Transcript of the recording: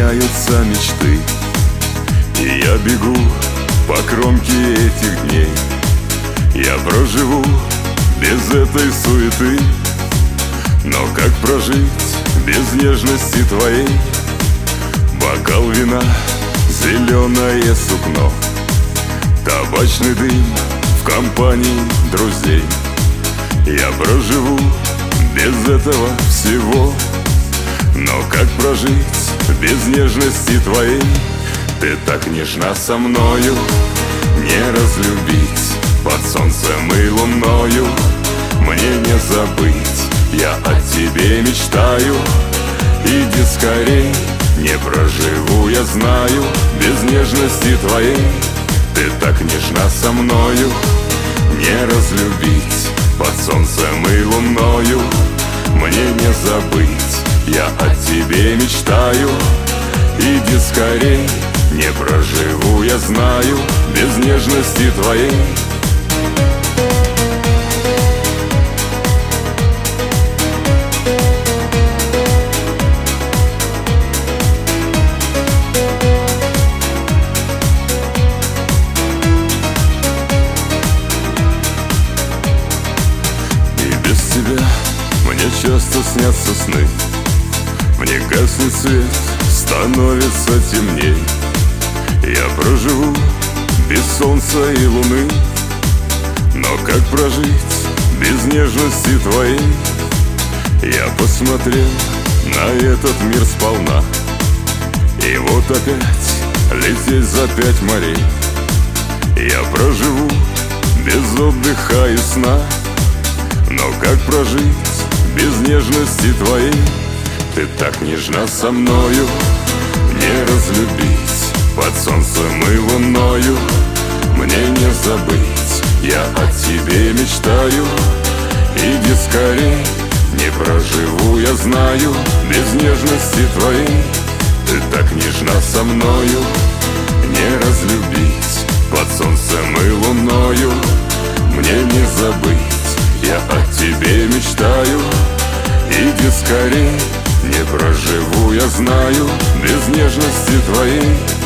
исполняются мечты, и я бегу по кромке этих дней. Я проживу без этой суеты, но как прожить без нежности твоей? Бокал вина, зеленое сукно, табачный дым в компании друзей. Я проживу без этого всего, но как прожить без нежности твоей? Ты так нежна со мною, не разлюбить под солнцем и луною. Мне не забыть, я о тебе мечтаю. Иди скорей, не проживу, я знаю, без нежности твоей. Ты так нежна со мною, не разлюбить под солнцем и луною. Мне не забыть, я о тебе мечтаю. Иди скорей, не проживу, я знаю, без нежности твоей. И без тебя мне часто снятся сны. Мне гаснет свет, становится темней. Я проживу без солнца и луны, но как прожить без нежности твоей? Я посмотрел на этот мир сполна, и вот опять лететь за 5 морей. Я проживу без отдыха и сна, но как прожить без нежности твоей? Ты так нежна со мною, не разлюбить под солнцем и луною. Мне не забыть, я о тебе мечтаю. Иди скорей, не проживу, я знаю, без нежности твоей. Ты так нежна со мною, не разлюбить под солнцем и луною. Мне не забыть, я о тебе мечтаю. Иди скорей, не проживу, я знаю, без нежности твоей.